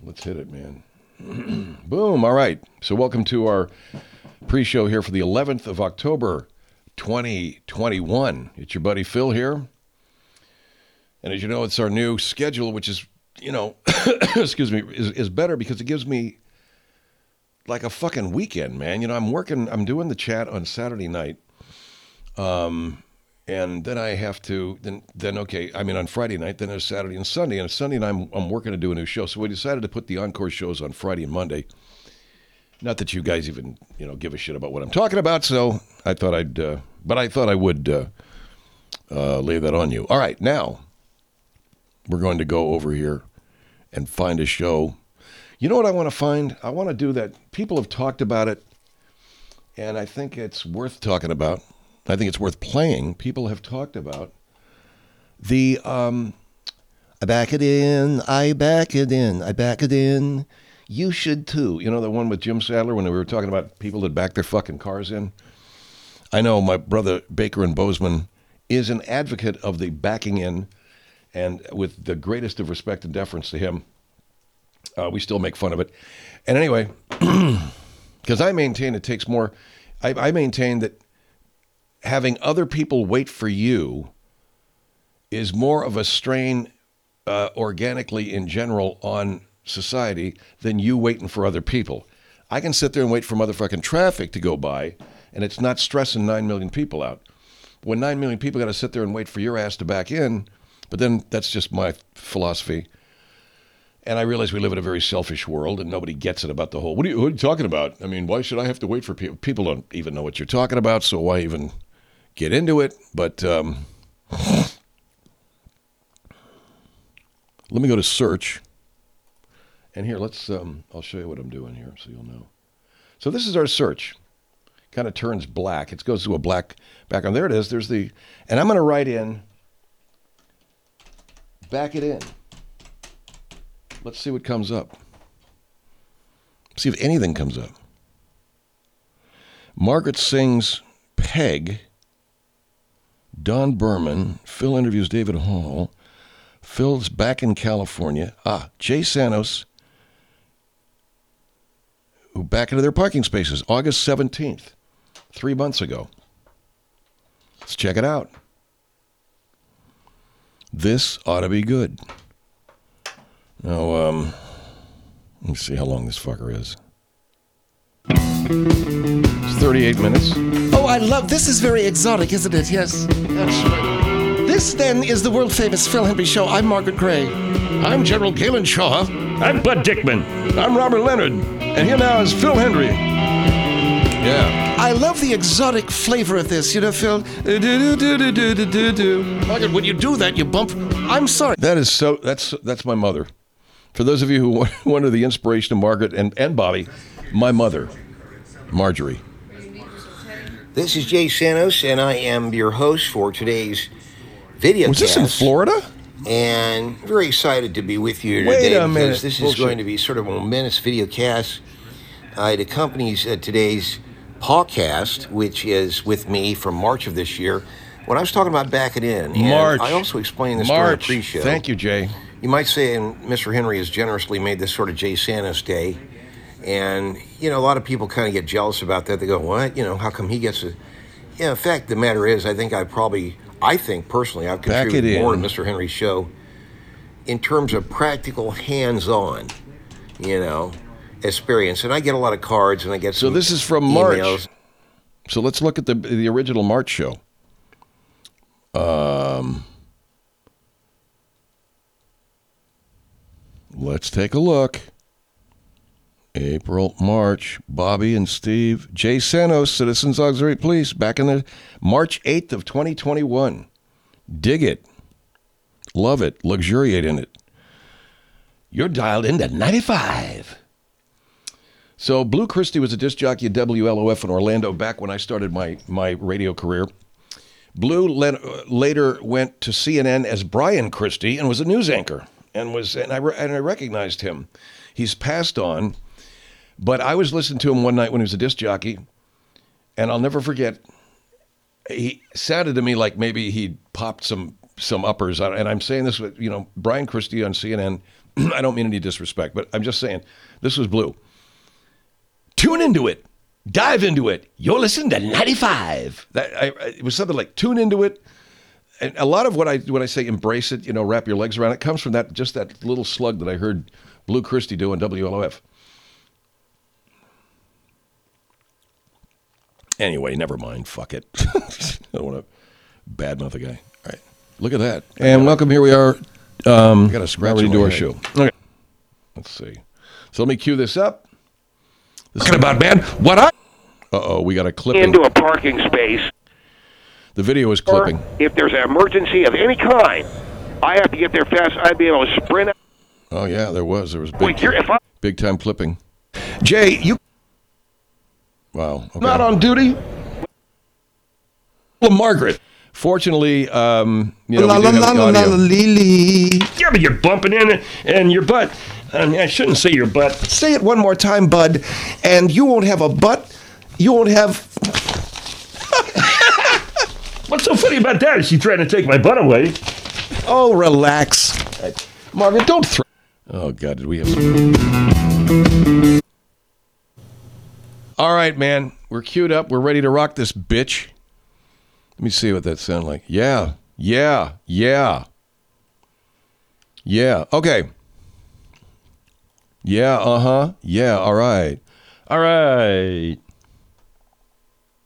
Let's hit it, man. Boom. All right. So welcome to our pre-show here for the 11th of October, 2021. It's your buddy Phil here. And as you know, it's our new schedule, which is, excuse me, is better because it gives me like a fucking weekend, man. I'm doing the chat on Saturday night. And then I have to, on Friday night, then there's Saturday and Sunday. And Sunday night, I'm working to do a new show. So we decided to put the encore shows on Friday and Monday. Not that you guys even, give a shit about what I'm talking about. So I thought I would lay that on you. All right, now we're going to go over here and find a show. You know what I want to find? I want to do that. People have talked about it, and I think it's worth talking about. I think it's worth playing. People have talked about the I back it in, I back it in, I back it in. You should too. You know the one with Jim Sadler when we were talking about people that back their fucking cars in? I know my brother Baker and Bozeman is an advocate of the backing in, and with the greatest of respect and deference to him, we still make fun of it. And anyway, because I maintain it takes more, I maintain that having other people wait for you is more of a strain organically in general on society than you waiting for other people. I can sit there and wait for motherfucking traffic to go by, and it's not stressing 9 million people out. When 9 million people got to sit there and wait for your ass to back in, but then that's just my philosophy. And I realize we live in a very selfish world, and nobody gets it about the whole, what are you talking about? I mean, why should I have to wait for people? People don't even know what you're talking about, so why even get into it? But let me go to search. And here, I'll show you what I'm doing here so you'll know. So this is our search. Kind of turns black. It goes to a black background. There it is. And I'm going to write in, back it in. Let's see what comes up. See if anything comes up. Margaret sings Peg. Don Berman. Phil interviews David Hall. Phil's back in California. Jay Sanos, who back into their parking spaces, August 17th, 3 months ago. Let's check it out. This ought to be good. Now, let me see how long this fucker is. It's 38 minutes. Oh, I love, this is very exotic, isn't it? Yes. That's right. This, then, is the world-famous Phil Hendrie Show. I'm Margaret Gray. I'm General Galen Shaw. I'm Bud Dickman. I'm Robert Leonard. And here now is Phil Hendrie. Yeah. I love the exotic flavor of this, Phil. Margaret, when you do that, you bump. I'm sorry. That's my mother. For those of you who wonder the inspiration of Margaret and Bobby, my mother, Marjorie. This is Jay Sanos, and I am your host for today's video Was this in Florida? And very excited to be with you Wait today a minute. because this is going to be sort of a momentous video cast. It accompanies today's podcast, which is with me from March of this year. When I was talking about back it in, and March. I also explained this during the March. pre-show. Thank you, Jay. You might say, and Mr. Henry has generously made this sort of Jay Sanos Day. And, a lot of people kind of get jealous about that. They go, what? How come he gets it? Yeah, in fact, the matter is, I think personally, I've contributed more to Mr. Henry's show in terms of practical hands-on, experience. And I get a lot of cards, and I get some So this is from emails. March. So let's look at the original March show. Let's take a look. April, March, Bobby and Steve, Jay Sanos, Citizens Auxiliary Police, back in the March 8th of 2021. Dig it. Love it. Luxuriate in it. You're dialed into 95. So Blue Christie was a disc jockey at WLOF in Orlando back when I started my radio career. Blue later went to CNN as Brian Christie and was a news anchor and I recognized him. He's passed on, but I was listening to him one night when he was a disc jockey, and I'll never forget. He sounded to me like maybe he'd popped some uppers, and I'm saying this with Brian Christie on CNN, I don't mean any disrespect, but I'm just saying this was Blue. Tune into it. Dive into it. You'll listen to 95. It was something like tune into it. And a lot of when I say embrace it, wrap your legs around it, comes from that little slug that I heard Blue Christie do on WLOF. Anyway, never mind. Fuck it. I don't want to badmouth the guy. All right. Look at that. And welcome. Here we are. I got to scratch ready to do our show. Okay. Let's see. So let me cue this up. Talking about, man, what I... Uh-oh, we got a clipping. Into a parking space. The video is clipping. If there's an emergency of any kind, I have to get there fast. I'd be able to sprint out. Oh, yeah, there was. There was big time clipping. Jay, you Wow. Okay. not on duty? Well, Margaret. Fortunately, we do have the audio. Yeah, but you're bumping in and your butt. I shouldn't say your butt. Say it one more time, bud, and you won't have a butt. You won't have... What's so funny about that? Is she trying to take my butt away? Oh, relax. Margaret, don't throw... Oh, God, did we have... All right, man. We're queued up. We're ready to rock this bitch. Let me see what that sounds like. Yeah. Okay. Yeah, uh-huh. Yeah, all right. All right.